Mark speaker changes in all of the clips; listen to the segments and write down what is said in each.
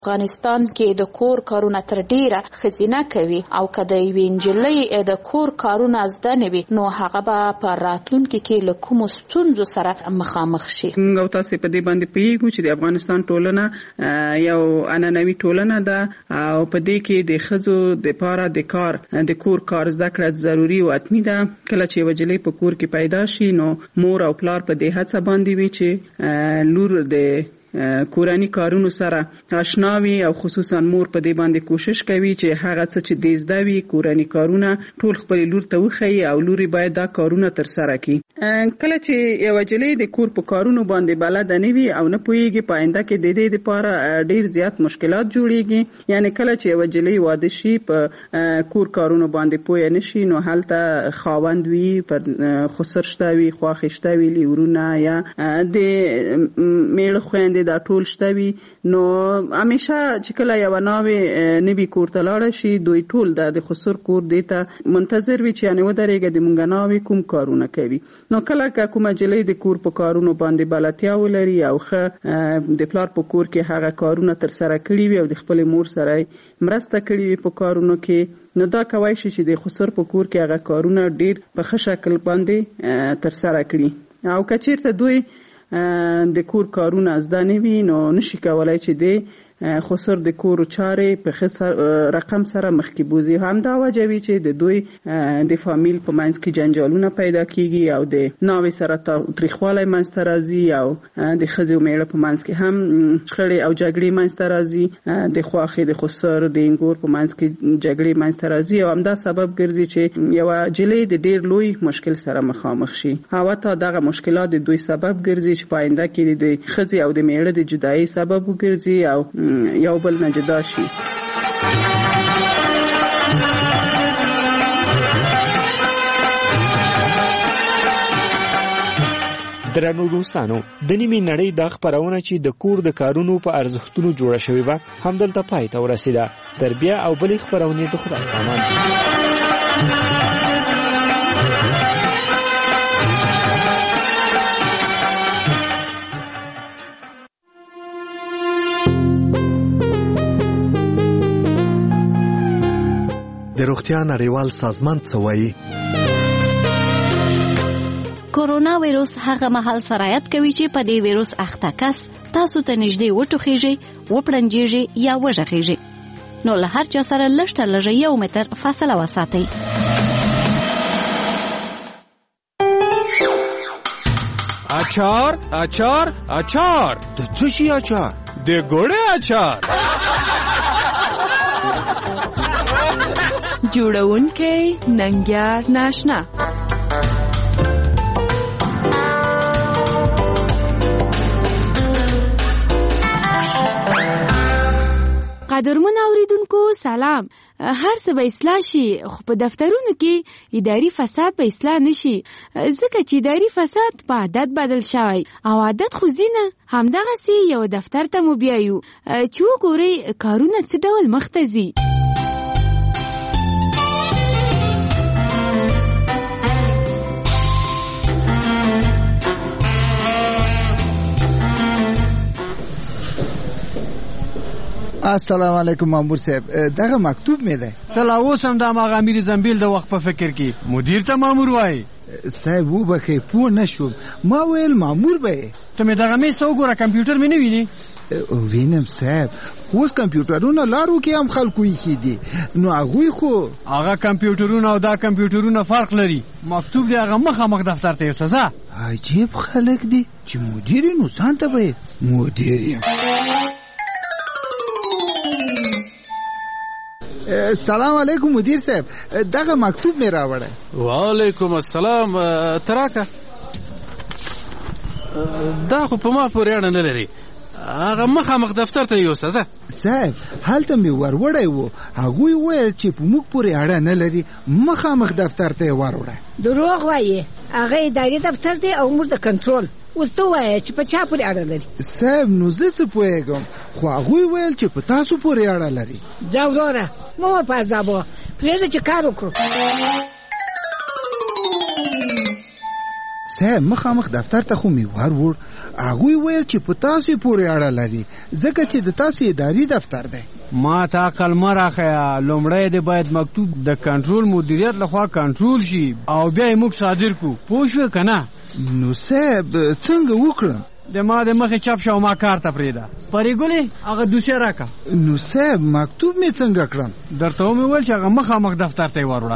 Speaker 1: افغانستان کې د کور کارونه تر ډیره ښځینه کوي او که د یوې نجلۍ د کور کارونه زده نه وي نو هغه به په راتلونکي کې له کومو ستونزو سره مخامخ شي.
Speaker 2: موږ تاسو په دې باندې پوهیږو چې د افغانستان ټولنه یو عنعنوي ټولنه ده او په دې کې د ښځو لپاره د کور کار زده کړه ضروري او حتمي ده. کله چې یوه نجلۍ په کور کې پیدا شي نو مور او پلار په دې هڅه باندې وي چې لور د کورانی کارونو سره آشنا وي او خصوصا مور په دې باندې کوشش کوي چې هغه څه چې د زده وي کورانی کارونه ټول خپل لور ته وښيي او لوري باید دا کارونه تر سره کړي. کله چې یو نجلۍ د کور په کارونو باندې بلد نه وي او نه پوهیږي په آینده کې د دې لپاره ډیر زیات مشکلات جوړیږي. یعنی کله چې یو نجلۍ واده شي په کور کارونو باندې پوه نه شي نو هلته خاوند وي پر خسر شته وي خواخې شته وي لورونه یا د میړه خویندې دا ټول شته وي نو همیشه چې کله یو ناوې نوي کور ته لاړه شي دوی ټول د خسر کور دی ته منتظر وي چې یعنې ودرېږه د مونږ ناوې کوم کارونه کوي. نو کله که کومه نجلۍ د کور په کارونو باندې بلدتیا ولري او ښه د پلار په کور کې هغه کارونه تر سره کړي وي او د خپلې مور سره مرسته کړي وي په کارونو کې نو دا کوای شي چې د خسر په کور کې هغه کارونه ډیر په ښه شکل باندې تر سره کړي. او که چیرته دوی د کور کارونه زده نه وي نو نشي کولای چې د خسر د کور چارې په ښه رقم سره مخکې بوزي. همدا وجه وي چې د دوی د فامیل په منځ کې جنجالونه پیدا کیږي او د ناوې سره تریخوالی منځته راځي او د ښځې او میړه په منځ کې هم شخړې او جګړې منځته راځي. د خواښې د خسر د انګور په منځ کې جګړې منځته راځي او همدا سبب ګرځي چې یوه نجلۍ د ډیر لوی مشکل سره مخامخ شي او حتی دغه مشکلات د دوی سبب ګرځي چې په آینده کې د ښځې او د میړه د جدایۍ سبب وګرځي او یو بل نه جدا شي.
Speaker 3: درنو دوستانو د نیمې نړۍ دا خپرونه چې د کور د کارونو په ارزښتونو جوړه شوې وه همدلته پای ته ورسېده. تر بیا او بلې خپرونې د خدای په امان.
Speaker 4: د روغتیا نړیوال سازمان څه وایي؟
Speaker 5: کورونا ویروس هغه مهال سرایت کوي چې په دې ویروس اخته کس تاسو ته نږدې وټوخیږي وپړنجیږي یا وژغیږي نو له هر چا سره لږ تر لږه 1 متر فاصله وساتئ.
Speaker 6: اچار اچار اچار
Speaker 7: د څه شي اچار؟
Speaker 6: د ګوړې اچار.
Speaker 8: جوړونکی ننګیار ناشنا.
Speaker 9: قدرمن اوریدونکو سلام. هر څه به اصلاح شي خو په دفترونو کې اداري فساد به اصلاح نشي ځکه چې اداري فساد په عادت بدل شوی او عادت خو زینه همدغسې یو دفتر ته مو بیایو چې وګورئ کارونه څه ډول مخته ځي.
Speaker 7: السلام علیکم مامور صاحب دغه مکتوب می ده.
Speaker 10: تل اوس هم د ماغه امیر زنبیل د وخت په فکر کې مدیر ته مامور وای.
Speaker 7: صاحب وبخې پوه نشوم ما ویل مامور به
Speaker 10: ته می دغه می سو ګوره کمپیوټر می نه ویني.
Speaker 7: وینم صاحب اوس کمپیوټرونه لارو کې هم خلکو یې دي نو هغه خو
Speaker 10: هغه کمپیوټرونه او دا کمپیوټرونه فرق لري. مکتوب دی هغه مخامخ دفتر ته یوسه.
Speaker 7: عجیب خلک دي چې مدیر نو ځان ته به مدیر. سلام علیکم مدیر صاحب دغه مکتوب می راوړی.
Speaker 6: وعلیکم السلام. تراکه دا خو په ما پورې اړه نه لري هغه مخامخ دفتر ته یوسه.
Speaker 7: صاحب هلته می وروړی وو هغوی ویل چې په موږ پورې اړه نه لري مخامخ دفتر ته وروړی.
Speaker 11: دروغ وایي هغه اداري دفتر دی او موږ د کنټرول. اوس ته وایه چې په چا پورې اړه لري؟
Speaker 7: صاحب نو زه څه پوهېږم خو هغوی ویل چې په تاسو پورې اړه لري.
Speaker 11: ځه وروره مه په عذابوه پرېږده چې کار وکړو.
Speaker 7: صاحب مخامخ دفتر ته خو مې ور هغوی ویل چې په تاسو پورې اړه لري ځکه چې د تاسو اداري دفتر دی.
Speaker 10: ما ته عقل مه راښیه. لومړی د باید مکتوب د کنټرول مدیریت لخوا کنټرول شي او بیا یې موږ صادر کړو. پوه شوې که نه؟
Speaker 7: نو صاحب څنګه وکړم؟
Speaker 10: د ما د مخې چپ شه او ما کار ته پرېږده. پرېګلې هغه دوسیه راکړه.
Speaker 7: نو صاحب مکتوب مې څنګه کړم؟
Speaker 10: درته ومې ویل چې هغه مخامخ دفتر ته یې وروړه.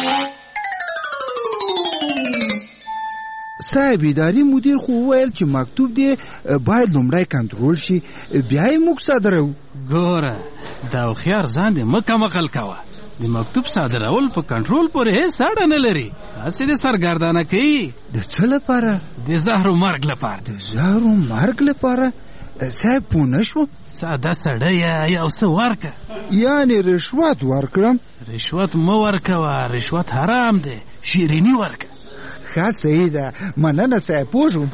Speaker 7: صاحب اداري مدیر خو ویل چې مکتوب دی باید لومړی کنټرول شي بیا یې موږ صادرو.
Speaker 6: ګوره دا هوښیار ځان دې مه کمقل کوه. د مکتوب صادرول په کنټرول پورې هیڅ اړه نه لري. هسې د سرګردانه کوي.
Speaker 7: د څه لپاره؟
Speaker 6: د زهر و مرګ لپاره.
Speaker 7: د زهر و مرګ لپاره؟ صاحب پوه نه شو.
Speaker 6: ساده سړی یو څه ورکه.
Speaker 7: یعنې رشوت ورکړم؟
Speaker 6: رشوت مه ورکوه. رشوت حرام دی. شیریني ورکه.
Speaker 7: ښه صحیح ده. مننه صاحب. پوه شو.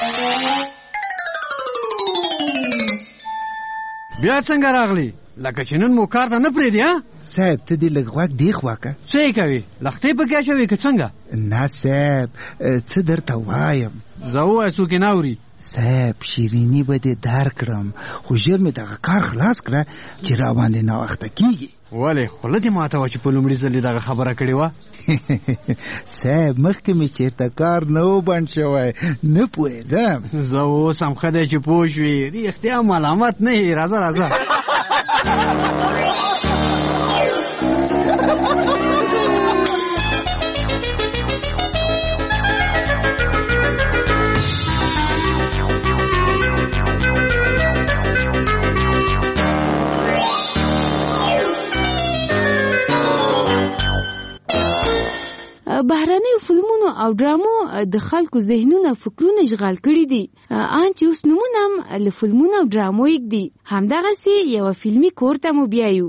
Speaker 10: بیا څنګه راغلی؟ لکه چې نن مو کار ته نه پرېږدي؟
Speaker 7: صاحب ته دې لږ غوږ دی خوا که.
Speaker 10: څه یې کوې؟ لختې پکې اچوې که څنګه؟
Speaker 7: نه صاحب څه درته وایم.
Speaker 10: زه ووایه څوک یې نه اوري.
Speaker 7: صاحب شیریني به دې در کړم خو ژر مې دغه کار خلاص کړه چې را باندې ناوخته کېږي.
Speaker 10: ولې خوله دې ماته وه چې په لومړي ځل دغه خبره کړې وه؟
Speaker 7: صاحب مخکې مې چېرته کار نه و بند شوی نه پوهېدم.
Speaker 10: زه اوس هم ښه دی چې پوه شوې. رښتیا ملامت نه یې. راځه
Speaker 9: بهرنیو فلمونو او ډرامو د خلکو ذهنونه فکرونه اشغال کړي دي. ان چې اوس نمونه هم له فلمونو او ډرامو یږدي. همدغسې یوه فلمي کور ته مو بیایو.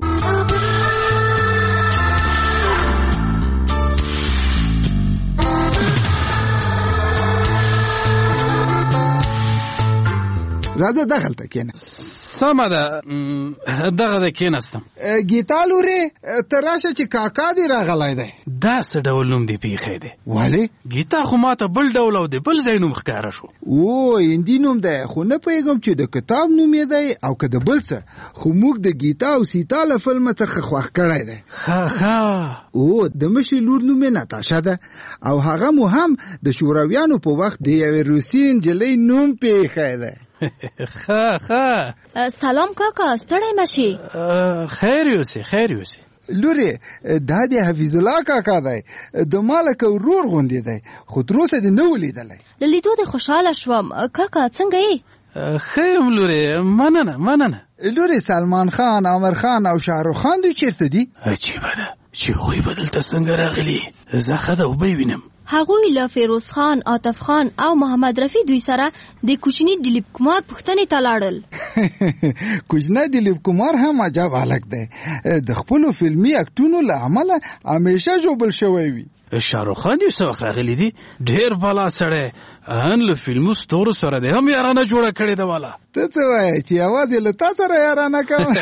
Speaker 7: راځه دغلته کېنه.
Speaker 6: سمه ده دغه ده کېناستم.
Speaker 7: ګیتا لورې ته راشه چې کاکا دې راغلی دی.
Speaker 6: دا څه ډول نوم دې پیښی دی؟
Speaker 7: ولې؟
Speaker 6: ګیتا خو ماته بل ډول او د بل ځای نوم ښکاره شو.
Speaker 7: او هندي نوم دی خو نه پوهېږم چې د کتاب نوم یې دی او که د بل څه. خو موږ د ګیتا او سیتا له فلمه څخه خوښ کړی دی.
Speaker 6: ښه
Speaker 7: او د مشرې لور نوم یې ناتاشا ده او هغه مو هم د شورویانو په وخت د یوې روسي نجلۍ نوم پیښی دی.
Speaker 5: ښه سلام کاکا ستړی مشي.
Speaker 6: خیر یوسې.
Speaker 7: لورې دا د حفیظ الله کاکا دی. د مالک ورور غوندې دی خو تر اوسه دې نه ولیدلی.
Speaker 5: له لیدو دې خوشحاله شوم. کاکا څنګه یې؟
Speaker 6: ښه یم لورې. مننه.
Speaker 7: لورې سلمان خان، عامر خان او شاهرخ خان دوی چیرته دي؟
Speaker 6: عجیبه ده چې هغوی به دلته څنګه راغلي. زه ښه ده اوبه وینم.
Speaker 5: هغوی له فیروز خان، عاطف خان او محمد رفیع دوی سره د کوچني دلیپ کمار پوښتنې ته لاړل.
Speaker 7: کوچنی دلیپ کمار هم عجب هلک دی. د خپلو فلمي اکټونو له امله همیشه ژوبل شوی وي.
Speaker 6: شاهرخ خان دې څه وخت راغلی دي؟ ډېر بالا سړی. ان له فلمو ستورو سره دې هم یارانه جوړه کړې ده. والا
Speaker 7: ته څه وایې چې یوازې له تا سره یارانه کوم؟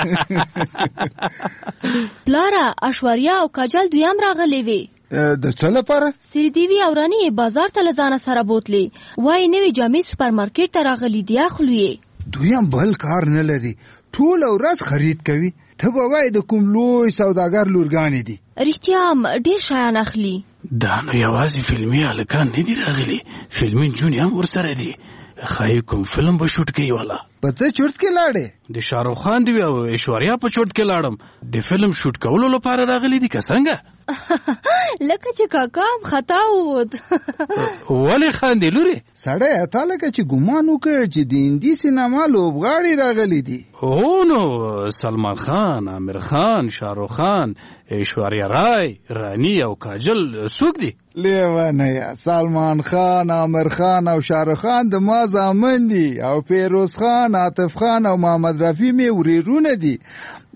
Speaker 5: پلاره ایشوریا او کاجل دوی هم راغلې وې.
Speaker 7: د څه لپاره؟
Speaker 5: سریدیوي او رانی یې بازار ته له ځانه سره بوتلې. وایي نوې جامې سوپرمارکېټ ته راغلي دي اخلو یې.
Speaker 7: دوی هم بل کار نه لري. ټوله ورځ خرید کوي. ته به وایې د کوم لوی سوداګر لورګانې دي.
Speaker 5: رښتیا هم ډېر شیان اخلي.
Speaker 6: دا نو یوازې فلمي هلکان نه دي راغلي. فلمي نجونې هم ورسره دي. ښایي کوم فلم به شوټ کوي. والا
Speaker 7: په څه چورت کې لاړې؟
Speaker 6: د شاهرخ خان دی او ایشوریا په چورت کې لاړم. د فلم شوټ کولو لپاره راغلي دي که څنګه؟
Speaker 5: لکه چې کاکا هم خطا ووت.
Speaker 6: ولې خاندې لورې؟
Speaker 7: سړی تا لکه چې ګمان وکړ چې د هندي سینما لوبغاړي راغلي دي.
Speaker 6: هو نو سلمان خان، عامر خان، شاهرخ خان، ایشوریا رای، رانی او کاجل څوک دي؟
Speaker 7: لیوانه سلمان خان، عامر خان او شاهرخ خان د ما زامن دي او فیروز خان، عاطف خان او محمد رفیع مې ورېرونه دي.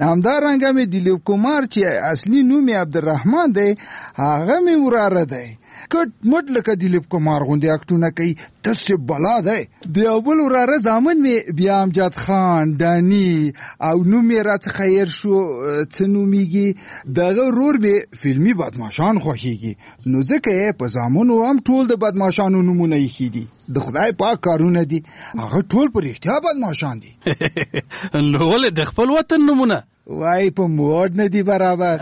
Speaker 7: همدارنګه مې دلیپ کمار چې اصلي نوم یې عبدالرحمن دی هغه مې وراره دی. کټ مټ لکه دلیپ کمار غوندې اکټونه کوي. داسې بلا دی. د یو بل وراره زامن مې بیا امجد خان دانی او نوم یې راڅخه هیر شو څه نومیږي دغه ورور مې فلمي بدماشان خوښیږي نو ځکه یې په زامنو هم ټول د بدماشانو نومونه ایښي دي. د خدای پاک کارونه دي هغه ټول په رښتیا بدماشان دي.
Speaker 6: نو ولې د خپل وطن نومونه
Speaker 7: وای په موډ نه دي برابر.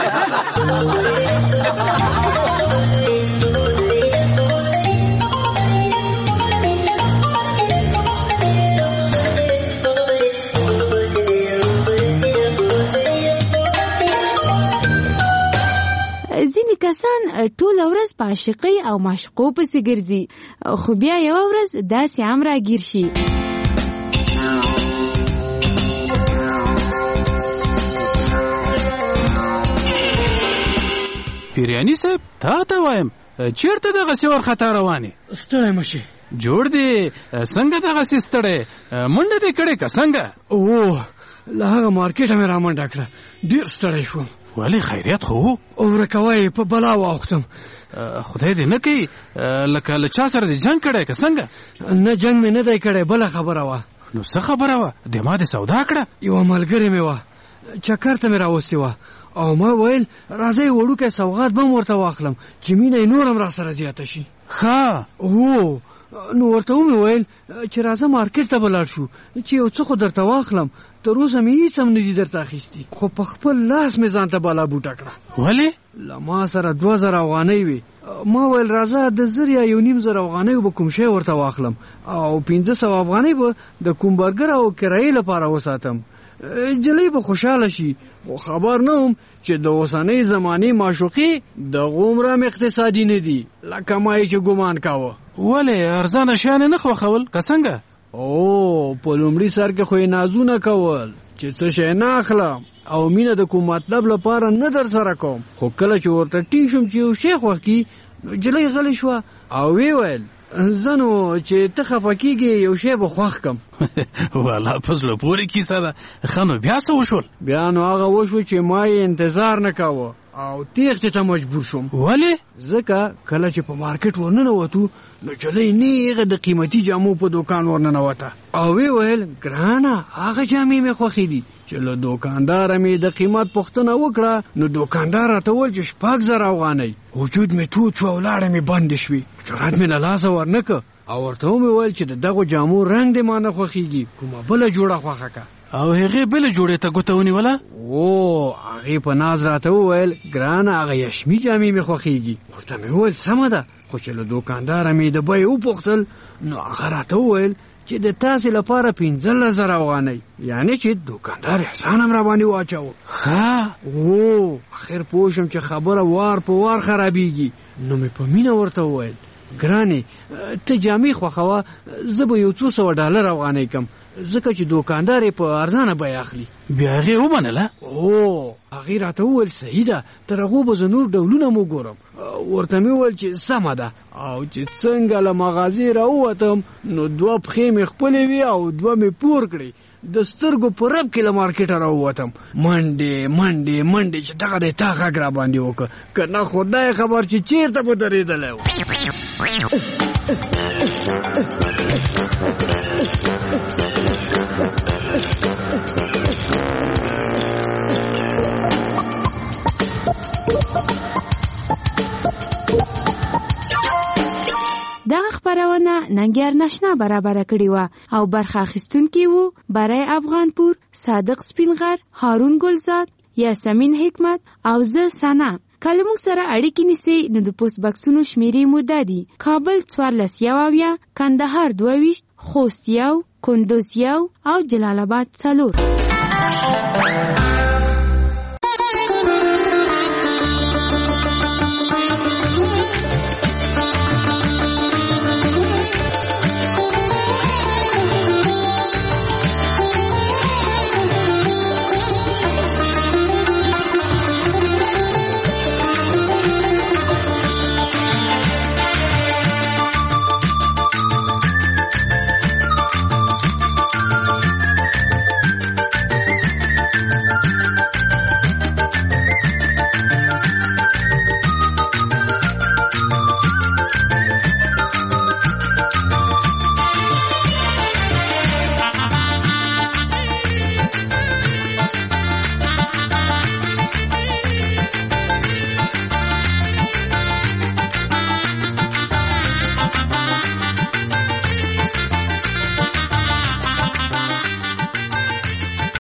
Speaker 9: ځینې کسان ټوله ورځ په عاشقۍ او معشوقو پسې ګرځي خو بیا یوه ورځ داسې هم راګیر شي.
Speaker 6: پیریاني صاحب تا ته وایم چیرته دغسې وارخطا روانې؟
Speaker 10: ستړی مه شي.
Speaker 6: جوړ دی څنګه دغسې ستړی منډه دې کړې که څنګه؟
Speaker 10: له هغه مارکېټه مې رامنډه کړه ډېر ستړی شوم.
Speaker 6: ولې خیریت خو و؟
Speaker 10: ورکوه یې په بلا واوښتم.
Speaker 6: خدای دې نه کوي لکه له چا سره دې جنګ کړی که څنګه؟
Speaker 10: نه جنګ مې نه دی کړی بله خبره وه.
Speaker 6: نو څه خبره وه؟ د ما دې سودا کړه؟
Speaker 10: یوه ملګرې مې وه چکر ته مې راوستې وه او ما ویل راځئ وړوکی سوغات به م ورته واخلم چې مینه یې نور هم را سره زیاته شي.
Speaker 6: ښه
Speaker 10: هو نو ورته ومې ویل چې راځه مارکېټ ته به لاړ شو چې یو څه خو درته واخلم. تر اوسه مې هېڅ هم نه دي درته اخیستي خو په خپل لاس مې ځان ته بالا بوټه کړه.
Speaker 6: ولې؟
Speaker 10: له ما سره 2000 افغانۍ وې. ما ویل راځه د 1000 یا 1500 افغانۍ به کوم شی ورته واخلم او 500 افغانۍ به د کوم برګر او کرایې لپاره وساتم. جلۍ به خوشحاله شي خو خبر نه وم چې د اوسنۍ زمانې معشوقې دغه عمره هم اقتصادي نه دي لکه ما یې چې ګمان کاوه.
Speaker 6: ولې ارزانه شیانې نه خوښول که څنګه؟
Speaker 10: په لومړي سر کې خو یې نازونه کول چې څه شی نه اخلم او مینه د کوم مطلب لپاره نه در سره کوم. خو کله چې ورته ټینګ شوم چې یو شی خوښ کي نو جلۍ غلې شوه او وی ویل زه نو چې ته خفه کېږې یو شی به خوښ کم.
Speaker 6: والا په زړه پورې کیسه ده. ښه نو بیا څه وشول؟
Speaker 10: بیا نو هغه وشو چې ما یې انتظار نه کاوه او تېښتې ته مجبور شوم.
Speaker 6: ولې؟
Speaker 10: ځکه کله چې په مارکېټ ورننوتو نو جلۍ نیغه د قیمتي جامو په دوکان ورننوته او وی ویل ګرانه هغه جامې مې خوښې دي. چې له دوکانداره مې د قیمت پوښتنه وکړه نو دوکاندار راته وویل چې 6000 افغانۍ. وجود مې تود شو او لاړې مې بندې شوې. جرأت مې له لاسه ورنکړه او ورته ومې ویل چې د دغو جامو رنګ دې ما نه خوښېږي کومه بله جوړه خوښه کړه.
Speaker 6: او هغې بلې جوړې ته ګوته ونیوله؟
Speaker 10: هغې په ناز راته وویل ګرانه هغه یشمي جامې مې خوښېږي. ورته مې وویل سمه ده خو چې له دوکانداره مې د بیې وپوښتل نو هغه راته وویل چې د تاسې لپاره 15000 افغانۍ یعنې چې دوکاندار احسان هم راباندې واچاوه. اخر پوه شم چې خبره وار په وار خرابېږي نو مې په مینه ورته وویل ګرانې ته جامې خوښوه زه به یو $200 افغانۍ کم ځکه چې دوکاندار یې په ارزانه بیه اخلي.
Speaker 6: بیا هغې ومنله؟
Speaker 10: هغې راته وویل صحیح ده تر هغو به زه نور ډولونه م وګورم. ورته مې وویل چې سمه ده او چې څنګه له مغازې راووتم نو 2 پښې مې خپلې وې او 2 مې پور کړې. د سترګو په رب کې له مارکېټه راووتم منډې چې دغه دی تا غږ را باندې وکړه که نه خدای خبر چې چېرته به درېدلی و.
Speaker 9: دغه خپرونه ننګیار ناشنا برابره کړې وه او برخه اخیستونکي وو برای افغانپور، صادق سپینغر، هارون ګلزاد، یاسمین حکمت او زه سنا. کله موږ سره اړیکې نیسئ نو د پوسټ بکسونو شمیرې مو دا دي: کابل 14 کندهار 22 خوست 1 کندوز 1 او جلال آباد 4.